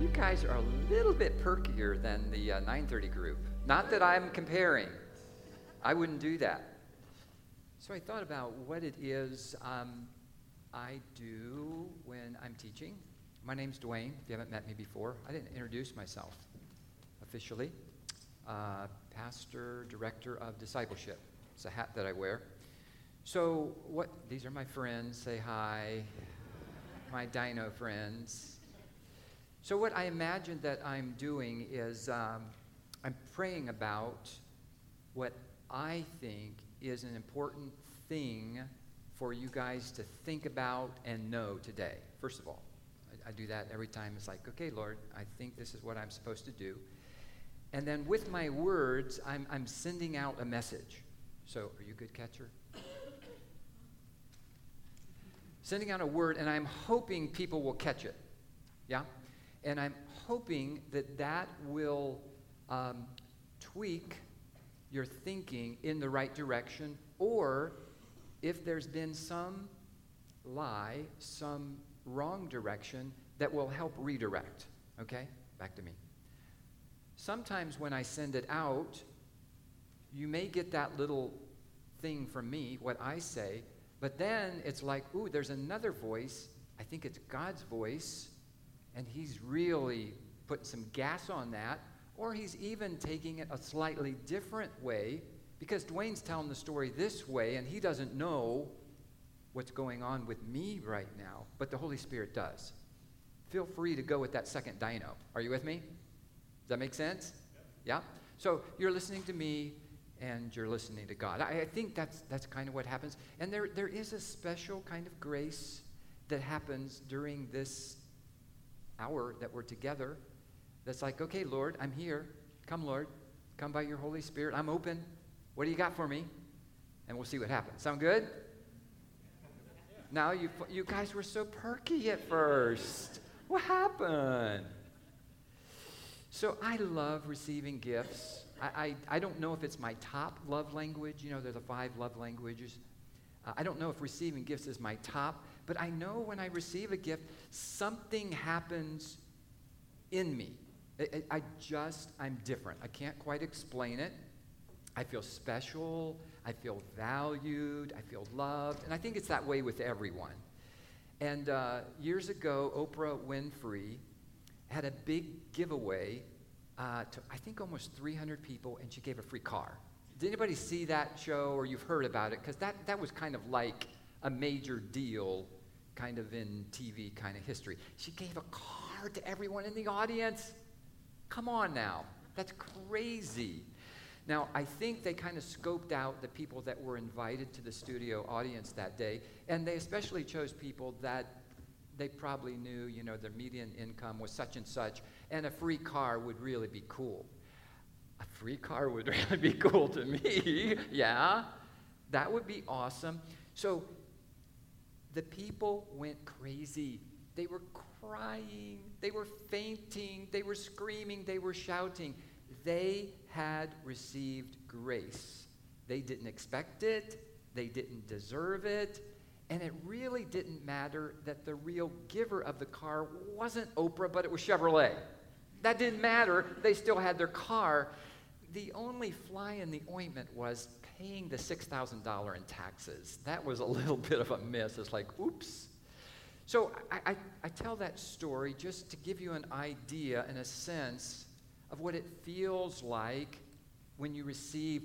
You guys are a little bit perkier than the 9:30 group. Not that I'm comparing. I wouldn't do that. So I thought about what it is I do when I'm teaching. My name's Dwayne, if you haven't met me before. I didn't introduce myself officially. Pastor, Director of Discipleship. It's a hat that I wear. So these are my friends. Say hi. My dino friends. So what I imagine that I'm doing is I'm praying about what I think is an important thing for you guys to think about and know today. First of all, I do that every time. It's like, okay, Lord, I think this is what I'm supposed to do. And then with my words, I'm sending out a message. So are you a good catcher? Sending out a word, and I'm hoping people will catch it. Yeah? And I'm hoping that will tweak your thinking in the right direction, or if there's been some lie, some wrong direction, that will help redirect. Okay? Back to me. Sometimes when I send it out, you may get that little thing from me, what I say, but then it's like, ooh, there's another voice. I think it's God's voice, and he's really putting some gas on that, or he's even taking it a slightly different way, because Dwayne's telling the story this way, and he doesn't know what's going on with me right now, but the Holy Spirit does. Feel free to go with that second dino. Are you with me? Does that make sense? Yeah? So you're listening to me, and you're listening to God. I think that's kind of what happens. And there is a special kind of grace that happens during this hour that we're together that's like, okay, Lord, I'm here. Come, Lord. Come by your Holy Spirit. I'm open. What do you got for me? And we'll see what happens. Sound good? Now, you guys were so perky at first. What happened? So I love receiving gifts. I don't know if it's my top love language. You know, there's the 5 love languages. I don't know if receiving gifts is my top, but I know when I receive a gift, something happens in me. I'm different. I can't quite explain it. I feel special. I feel valued. I feel loved. And I think it's that way with everyone. And years ago, Oprah Winfrey had a big giveaway to, I think, almost 300 people, and she gave a free car. Did anybody see that show, or you've heard about it? Because that was kind of like a major deal kind of in TV kind of history. She gave a car to everyone in the audience. Come on now. That's crazy. Now, I think they kind of scoped out the people that were invited to the studio audience that day, and they especially chose people that they probably knew, you know, their median income was such and such, and a free car would really be cool. A free car would really be cool to me. Yeah, that would be awesome. So the people went crazy. They were crying. They were fainting. They were screaming. They were shouting. They had received grace. They didn't expect it. They didn't deserve it. And it really didn't matter that the real giver of the car wasn't Oprah, but it was Chevrolet. That didn't matter. They still had their car. The only fly in the ointment was paying the $6,000 in taxes. That was a little bit of a miss. It's like, oops. So I tell that story just to give you an idea and a sense of what it feels like when you receive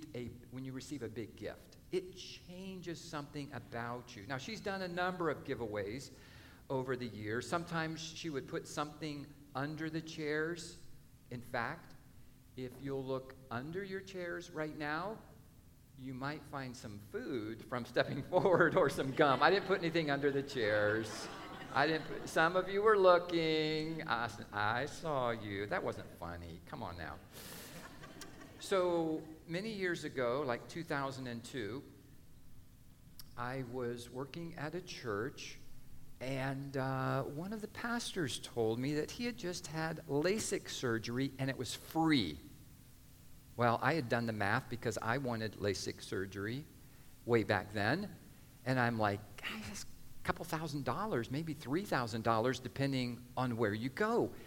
a big gift. It changes something about you. Now, she's done a number of giveaways over the years. Sometimes she would put something under the chairs. In fact, if you'll look under your chairs right now, you might find some food from stepping forward or some gum. I didn't put anything under the chairs. Some of you were looking. I saw you. That wasn't funny. Come on now. So many years ago, like 2002, I was working at a church, and one of the pastors told me that he had just had LASIK surgery, and it was free. Well, I had done the math because I wanted LASIK surgery way back then, and I'm like, couple $1,000, maybe $3,000, depending on where you go.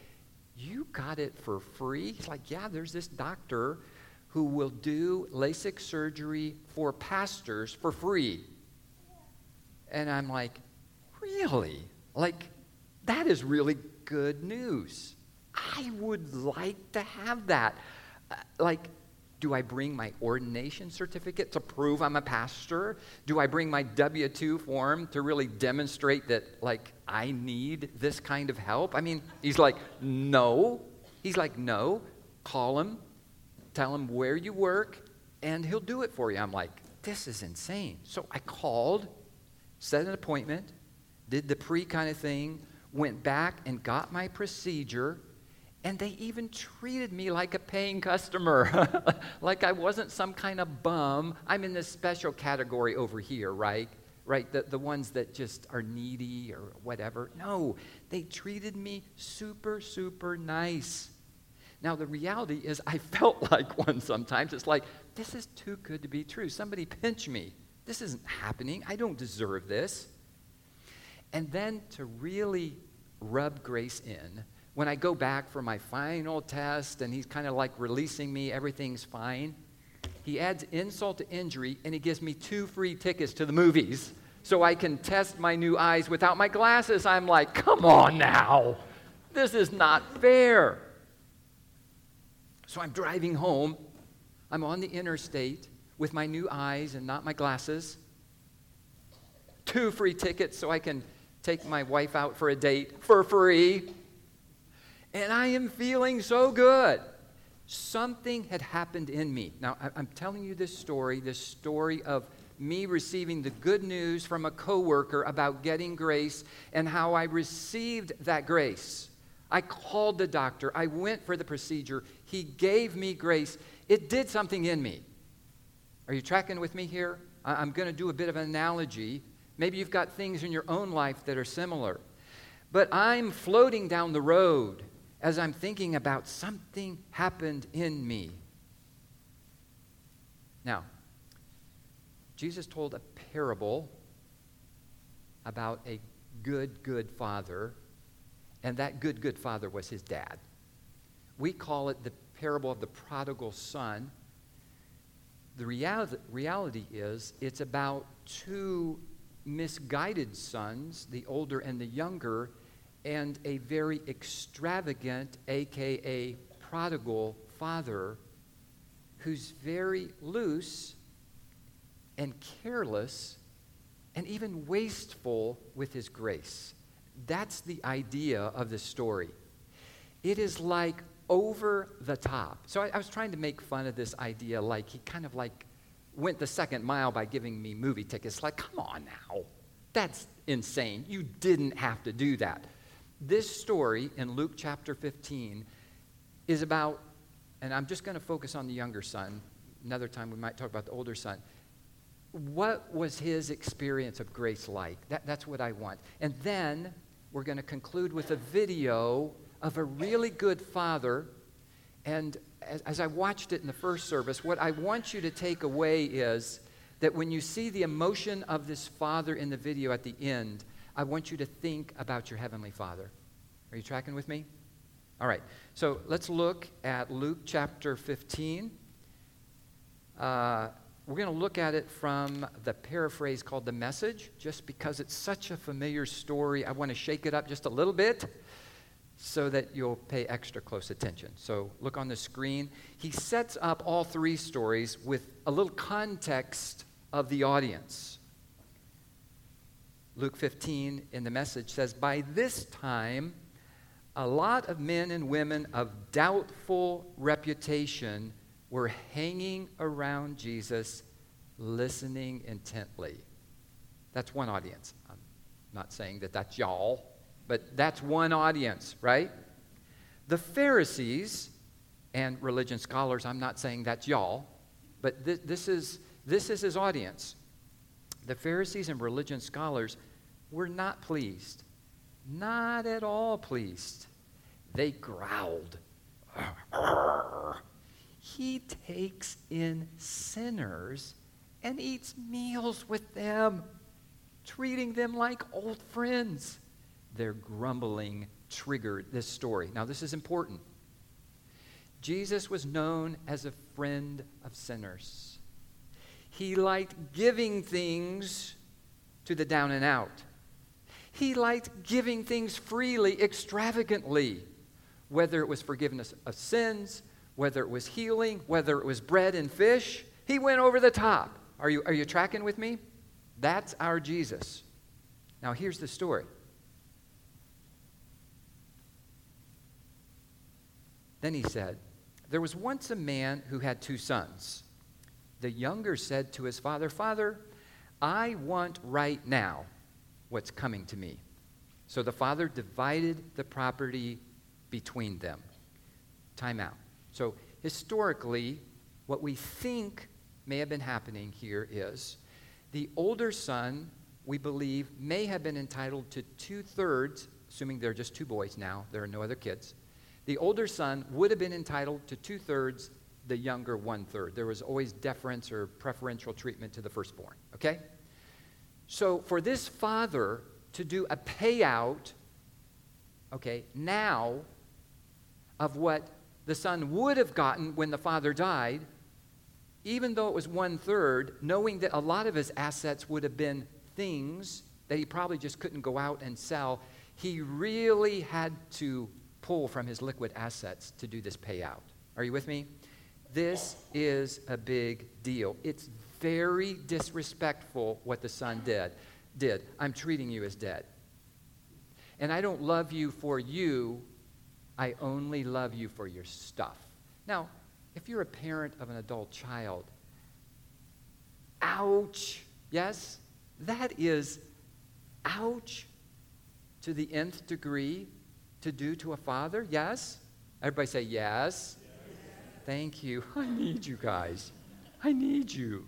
you got it for free? He's like, yeah, there's this doctor who will do LASIK surgery for pastors for free. And I'm like, really? Like, that is really good news. I would like to have that. Do I bring my ordination certificate to prove I'm a pastor? Do I bring my W-2 form to really demonstrate that, I need this kind of help? I mean, he's like, no. He's like, no. Call him, tell him where you work, and he'll do it for you. I'm like, this is insane. So I called, set an appointment, did the kind of thing, went back and got my procedure, and they even treated me like a paying customer, like I wasn't some kind of bum. I'm in this special category over here, right? The ones that just are needy or whatever. No, they treated me super, super nice. Now, the reality is I felt like one sometimes. It's like, this is too good to be true. Somebody pinch me. This isn't happening. I don't deserve this. And then to really rub grace in, when I go back for my final test and he's kind of like releasing me, everything's fine, he adds insult to injury and he gives me 2 free tickets to the movies so I can test my new eyes without my glasses. I'm like, come on now. This is not fair. So I'm driving home. I'm on the interstate with my new eyes and not my glasses. 2 free tickets so I can take my wife out for a date for free. And I am feeling so good. Something had happened in me. Now, I'm telling you this story of me receiving the good news from a coworker about getting grace and how I received that grace. I called the doctor. I went for the procedure. He gave me grace. It did something in me. Are you tracking with me here? I'm going to do a bit of an analogy. Maybe you've got things in your own life that are similar. But I'm floating down the road as I'm thinking about something happened in me. Now, Jesus told a parable about a good father, and that good father was his dad. We call it the parable of the prodigal son. The reality is it's about 2 misguided sons, the older and the younger, and a very extravagant, a.k.a. prodigal father who's very loose and careless and even wasteful with his grace. That's the idea of this story. It is like over the top. So I was trying to make fun of this idea, like he kind of like went the second mile by giving me movie tickets. Like, come on now. That's insane. You didn't have to do that. This story in Luke chapter 15 is about, and I'm just going to focus on the younger son. Another time we might talk about the older son. What was his experience of grace like? That's what I want. And then we're going to conclude with a video of a really good father. And as I watched it in the first service, what I want you to take away is that when you see the emotion of this father in the video at the end, I want you to think about your Heavenly Father. Are you tracking with me? All right. So let's look at Luke chapter 15. We're going to look at it from the paraphrase called The Message, just because it's such a familiar story. I want to shake it up just a little bit so that you'll pay extra close attention. So look on the screen. He sets up all 3 stories with a little context of the audience. Luke 15 in The Message says, by this time, a lot of men and women of doubtful reputation were hanging around Jesus, listening intently. That's one audience. I'm not saying that that's y'all, but that's one audience, right? The Pharisees and religion scholars, I'm not saying that's y'all, but this is his audience. The Pharisees and religion scholars were not pleased. Not at all pleased. They growled. He takes in sinners and eats meals with them, treating them like old friends. Their grumbling triggered this story. Now, this is important. Jesus was known as a friend of sinners. He liked giving things to the down and out. He liked giving things freely, extravagantly, whether it was forgiveness of sins, whether it was healing, whether it was bread and fish. He went over the top. Are you tracking with me? That's our Jesus. Now, here's the story. Then he said, there was once a man who had 2 sons. The younger said to his father, Father, I want right now what's coming to me. So the father divided the property between them. Time out. So historically, what we think may have been happening here is the older son, we believe, may have been entitled to 2/3, assuming they're just 2 boys now, there are no other kids. The older son would have been entitled to 2/3, the younger 1/3. There was always deference or preferential treatment to the firstborn, okay? So for this father to do a payout, okay, now of what the son would have gotten when the father died, even though it was 1/3, knowing that a lot of his assets would have been things that he probably just couldn't go out and sell, he really had to pull from his liquid assets to do this payout. Are you with me? This is a big deal. It's very disrespectful what the son did. I'm treating you as dead. And I don't love you for you. I only love you for your stuff. Now, if you're a parent of an adult child, ouch, yes? That is ouch to the nth degree to do to a father, yes? Everybody say yes. Thank you. I need you guys. I need you.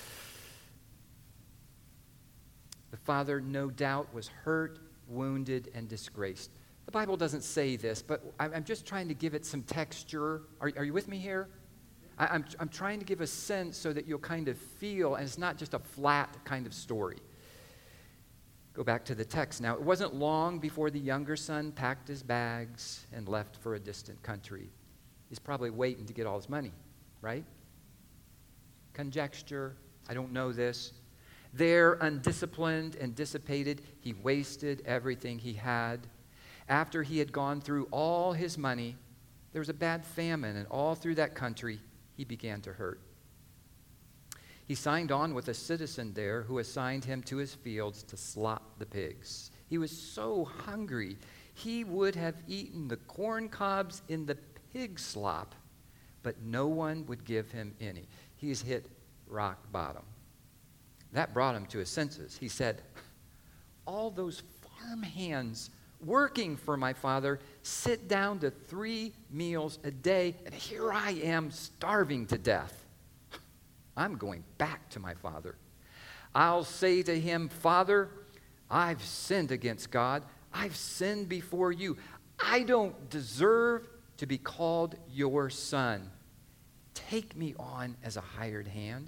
The father, no doubt, was hurt, wounded, and disgraced. The Bible doesn't say this, but I'm just trying to give it some texture. Are you with me here? I'm trying to give a sense so that you'll kind of feel, and it's not just a flat kind of story. Go back to the text. Now, it wasn't long before the younger son packed his bags and left for a distant country. He's probably waiting to get all his money, right? Conjecture. I don't know this. There, undisciplined and dissipated, he wasted everything he had. After he had gone through all his money, there was a bad famine, and all through that country, he began to hurt. He signed on with a citizen there who assigned him to his fields to slop the pigs. He was so hungry, he would have eaten the corn cobs in the pig slop, but no one would give him any. He's hit rock bottom. That brought him to his senses. He said, all those farm hands working for my father sit down to 3 meals a day, and here I am starving to death. I'm going back to my father. I'll say to him, Father, I've sinned against God. I've sinned before you. I don't deserve to be called your son. Take me on as a hired hand.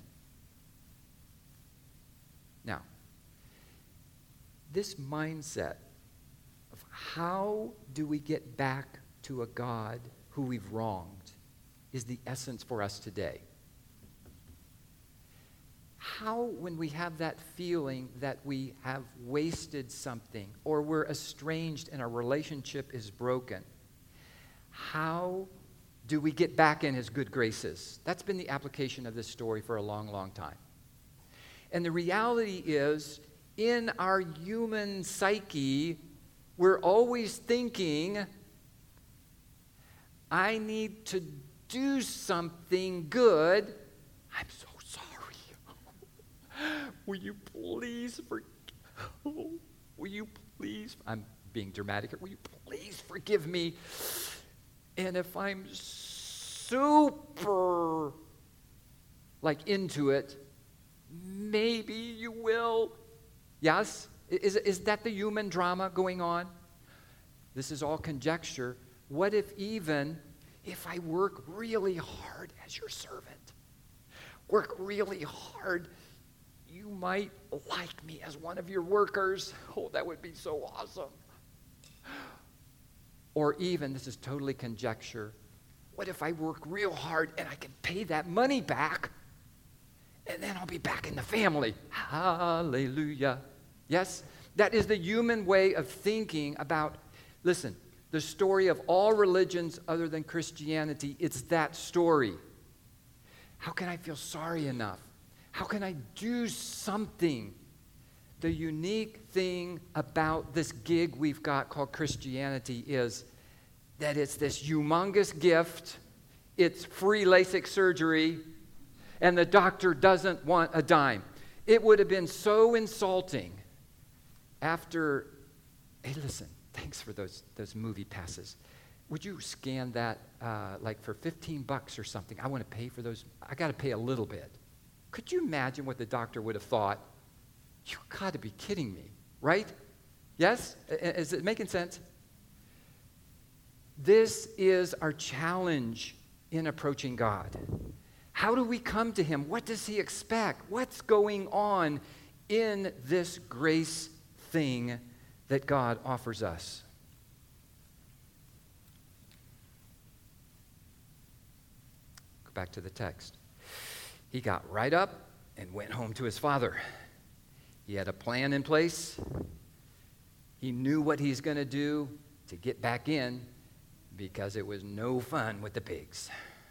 Now, this mindset of how do we get back to a God who we've wronged is the essence for us today. How, when we have that feeling that we have wasted something or we're estranged and our relationship is broken, how do we get back in his good graces? That's been the application of this story for a long, long time. And the reality is, in our human psyche, we're always thinking, I need to do something good. I'm so sorry. Will you please I'm being dramatic here. Will you please forgive me? And if I'm super into it, maybe you will. Yes? Is that the human drama going on? This is all conjecture. What if I work really hard as your servant? Work really hard. You might like me as one of your workers. Oh, that would be so awesome. Or even, this is totally conjecture, what if I work real hard and I can pay that money back, and then I'll be back in the family? Hallelujah. Yes? That is the human way of thinking about, listen, the story of all religions other than Christianity, it's that story. How can I feel sorry enough? How can I do something? The unique thing about this gig we've got called Christianity is that it's this humongous gift, it's free LASIK surgery, and the doctor doesn't want a dime. It would have been so insulting after, hey, listen, thanks for those movie passes. Would you scan that like for $15 or something? I want to pay for those. I got to pay a little bit. Could you imagine what the doctor would have thought? You got to be kidding me, right? Yes? Is it making sense? This is our challenge in approaching God. How do we come to him? What does he expect? What's going on in this grace thing that God offers us? Go back to the text. He got right up and went home to his father. He had a plan in place. He knew what he's going to do to get back in because it was no fun with the pigs.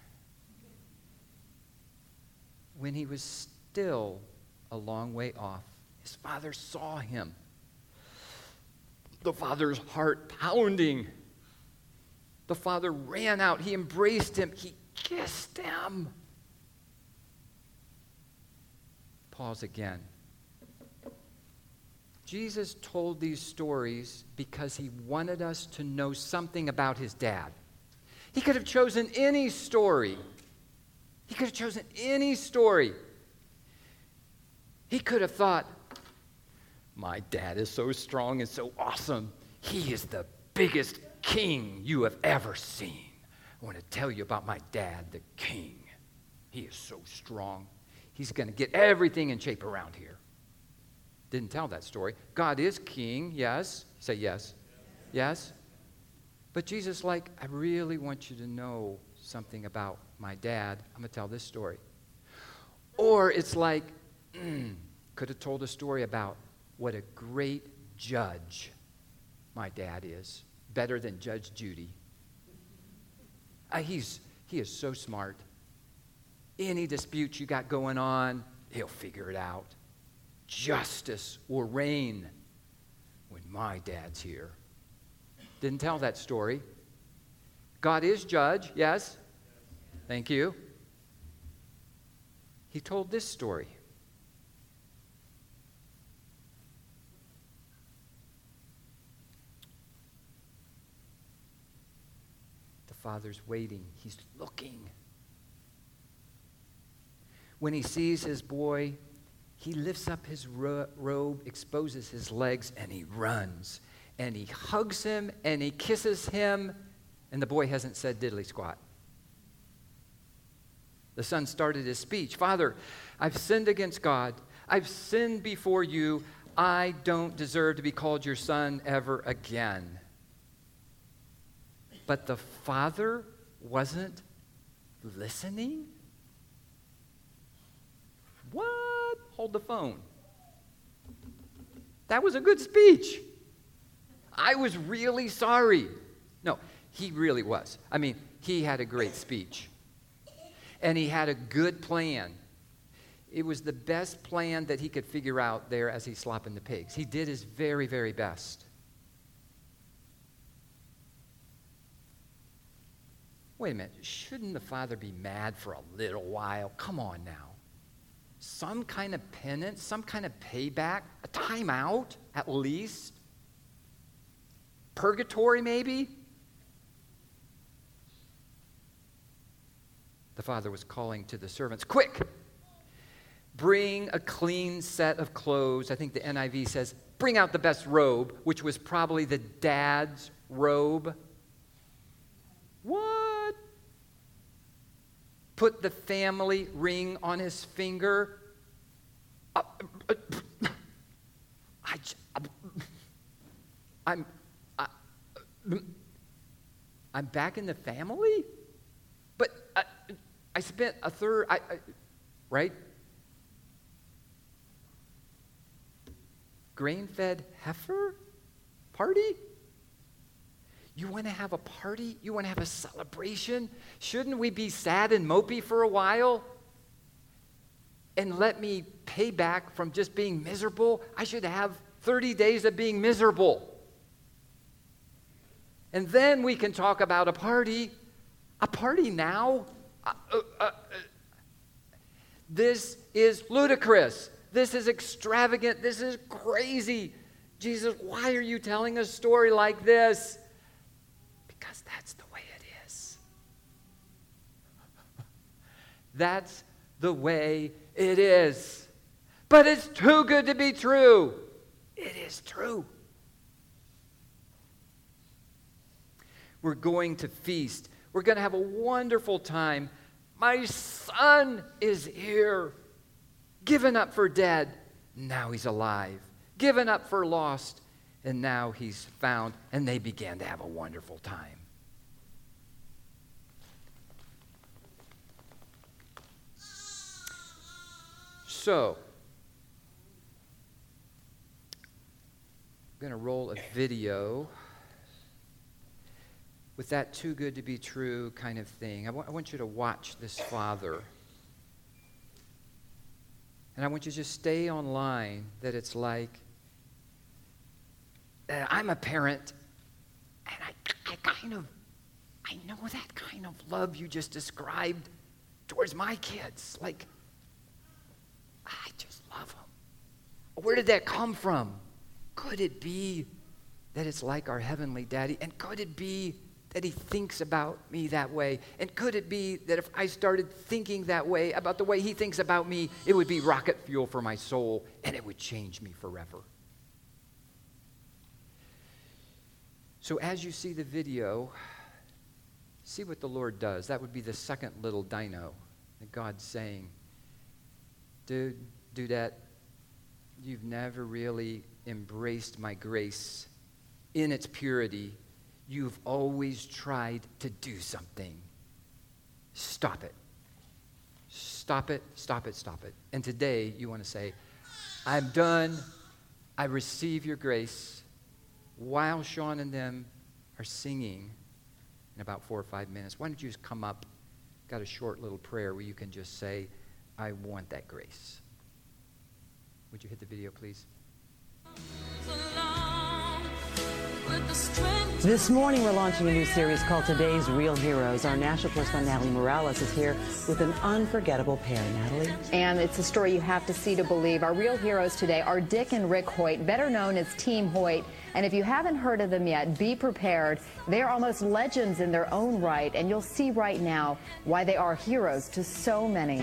When he was still a long way off, his father saw him. The father's heart pounding. The father ran out. He embraced him. He kissed him. Pause again. Jesus told these stories because he wanted us to know something about his dad. He could have chosen any story. He could have chosen any story. He could have thought, my dad is so strong and so awesome. He is the biggest king you have ever seen. I want to tell you about my dad, the king. He is so strong. He's going to get everything in shape around here. Didn't tell that story. God is king, yes. Say yes. Yes. But Jesus, like, I really want you to know something about my dad. I'm going to tell this story. Or it's like, could have told a story about what a great judge my dad is. Better than Judge Judy. He is so smart. Any dispute you got going on, he'll figure it out. Justice will reign when my dad's here. Didn't tell that story. God is judge, yes? Thank you. He told this story. The father's waiting. He's looking. When he sees his boy, he lifts up his robe, exposes his legs, and he runs. And he hugs him, and he kisses him, and the boy hasn't said diddly squat. The son started his speech. Father, I've sinned against God. I've sinned before you. I don't deserve to be called your son ever again. But the father wasn't listening? What? Hold the phone. That was a good speech. I was really sorry. No, he really was. I mean, he had a great speech. And he had a good plan. It was the best plan that he could figure out there as he's slopping the pigs. He did his very, very best. Wait a minute. Shouldn't the father be mad for a little while? Come on now. Some kind of penance, some kind of payback, a timeout at least. Purgatory maybe. The father was calling to the servants, quick, bring a clean set of clothes. I think the NIV says, bring out the best robe, which was probably the dad's robe. What? Put the family ring on his finger. I'm back in the family? But I spent a third, right? Grain-fed heifer party? You want to have a party? You want to have a celebration? Shouldn't we be sad and mopey for a while? And let me pay back from just being miserable? I should have 30 days of being miserable. And then we can talk about a party. A party now? This is ludicrous. This is extravagant. This is crazy. Jesus, why are you telling a story like this? Because that's the way it is. That's the way it is. But it's too good to be true. It is true. We're going to feast. We're going to have a wonderful time. My son is here. Given up for dead, now he's alive. Given up for lost, and now he's found. And they began to have a wonderful time. So, I'm going to roll a video with that too good to be true kind of thing. I want you to watch this father. And I want you to just stay online that it's like, I'm a parent, and I know that kind of love you just described towards my kids. Like, I just love them. Where did that come from? Could it be that it's like our heavenly daddy? And could it be that he thinks about me that way? And could it be that if I started thinking that way about the way he thinks about me, it would be rocket fuel for my soul and it would change me forever? So as you see the video, see what the Lord does. That would be the second little dino that God's saying, dude, dudette, you've never really embraced my grace in its purity. You've always tried to do something. Stop it. Stop it, stop it, stop it. And today you want to say, I'm done. I receive your grace. While Sean and them are singing in about 4 or 5 minutes, why don't you just come up? Got a short little prayer where you can just say, I want that grace. Would you hit the video, please? This morning, we're launching a new series called Today's Real Heroes. Our national correspondent, Natalie Morales, is here with an unforgettable pair. Natalie? And it's a story you have to see to believe. Our real heroes today are Dick and Rick Hoyt, better known as Team Hoyt. And if you haven't heard of them yet, be prepared. They are almost legends in their own right, and you'll see right now why they are heroes to so many.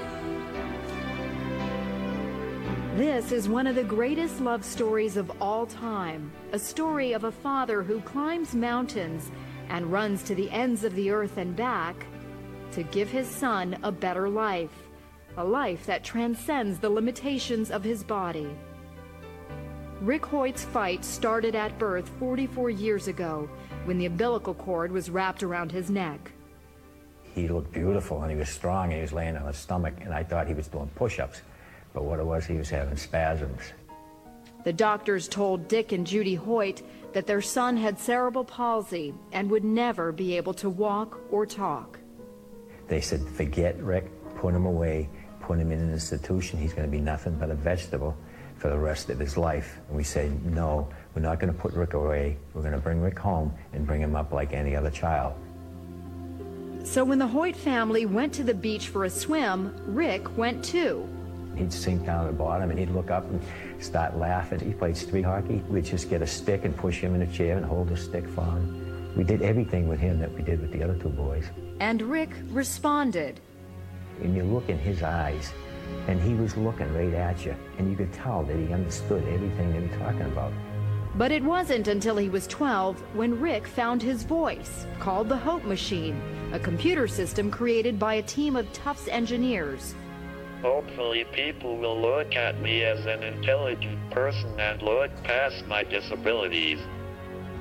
This is one of the greatest love stories of all time, a story of a father who climbs mountains and runs to the ends of the earth and back to give his son a better life, a life that transcends the limitations of his body. Rick Hoyt's fight started at birth 44 years ago when the umbilical cord was wrapped around his neck. He looked beautiful and he was strong and he was laying on his stomach, and I thought he was doing push-ups. But what it was, he was having spasms. The doctors told Dick and Judy Hoyt that their son had cerebral palsy and would never be able to walk or talk. They said, forget Rick, put him away, put him in an institution. He's going to be nothing but a vegetable for the rest of his life. And we said, no, we're not going to put Rick away. We're going to bring Rick home and bring him up like any other child. So when the Hoyt family went to the beach for a swim, Rick went too. He'd sink down to the bottom and he'd look up and start laughing. He played street hockey. We'd just get a stick and push him in a chair and hold the stick for him. We did everything with him that we did with the other two boys. And Rick responded. And you look in his eyes, and he was looking right at you, and you could tell that he understood everything they were talking about. But it wasn't until he was 12 when Rick found his voice, called the Hope Machine, a computer system created by a team of Tufts engineers. Hopefully people will look at me as an intelligent person and look past my disabilities.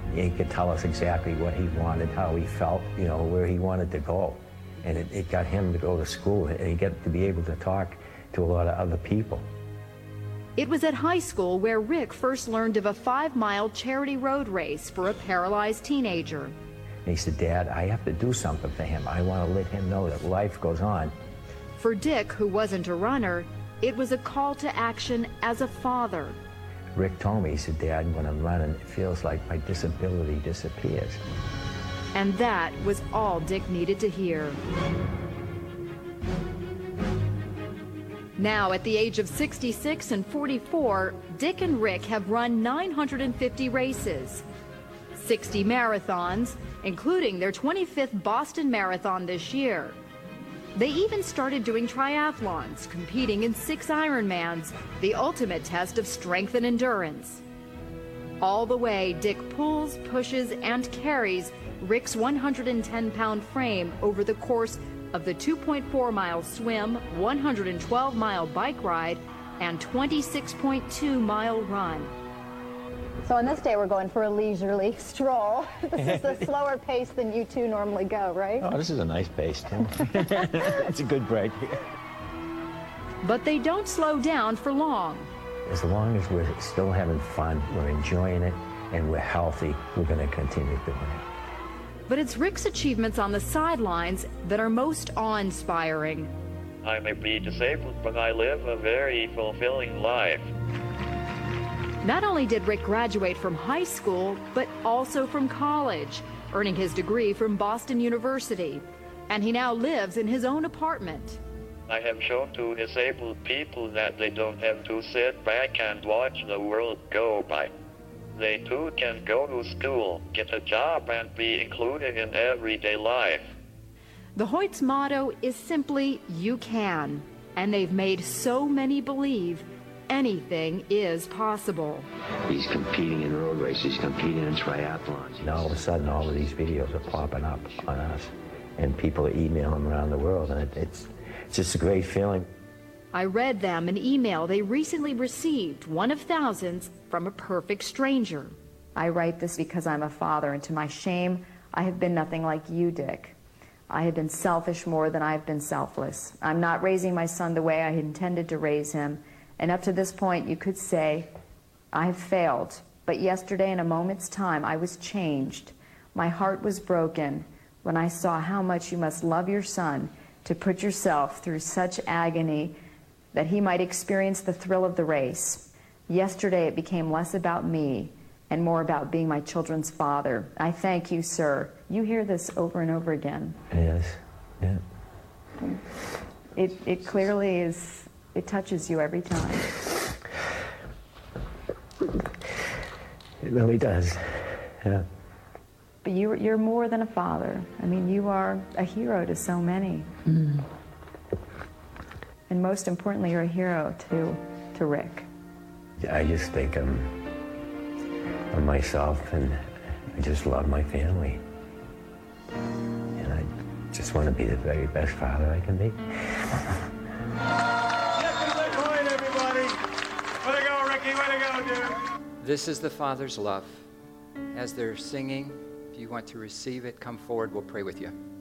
He could tell us exactly what he wanted, how he felt, you know, where he wanted to go. And it got him to go to school, and he got to be able to talk to a lot of other people. It was at high school where Rick first learned of a 5-mile charity road race for a paralyzed teenager. And he said, Dad, I have to do something for him. I want to let him know that life goes on. For Dick, who wasn't a runner, it was a call to action as a father. Rick told me, he said, Dad, when I'm running, it feels like my disability disappears. And that was all Dick needed to hear. Now, at the age of 66 and 44, Dick and Rick have run 950 races, 60 marathons, including their 25th Boston Marathon this year. They even started doing triathlons, competing in 6 Ironmans, the ultimate test of strength and endurance. All the way, Dick pulls, pushes, and carries Rick's 110-pound frame over the course of the 2.4-mile swim, 112-mile bike ride, and 26.2-mile run. So on this day, we're going for a leisurely stroll. This is a slower pace than you two normally go, right? Oh, this is a nice pace, too. It's a good break. But they don't slow down for long. As long as we're still having fun, we're enjoying it, and we're healthy, we're going to continue doing it. But it's Rick's achievements on the sidelines that are most awe-inspiring. I may be disabled, but I live a very fulfilling life. Not only did Rick graduate from high school, but also from college, earning his degree from Boston University. And he now lives in his own apartment. I have shown to disabled people that they don't have to sit back and watch the world go by. They too can go to school, get a job, and be included in everyday life. The Hoyts' motto is simply, you can. And they've made so many believe anything is possible. He's competing in road races, he's competing in triathlons. And all of a sudden, all of these videos are popping up on us, and people are emailing them around the world, and it's just a great feeling. I read them an email they recently received, one of thousands, from a perfect stranger. I write this because I'm a father, and to my shame, I have been nothing like you, Dick. I have been selfish more than I've been selfless. I'm not raising my son the way I had intended to raise him, and up to this point, you could say, I have failed. But yesterday, in a moment's time, I was changed. My heart was broken when I saw how much you must love your son to put yourself through such agony that he might experience the thrill of the race. Yesterday, it became less about me and more about being my children's father. I thank you, sir. You hear this over and over again. Yes, yeah. It clearly is, it touches you every time. It really does, yeah. But you're more than a father. I mean, you are a hero to so many. Mm. And most importantly, you're a hero to Rick. I just think of myself, and I just love my family. And I just want to be the very best father I can be. Everybody! Way to go, Ricky! Way to go, dude! This is the Father's love. As they're singing, if you want to receive it, come forward. We'll pray with you.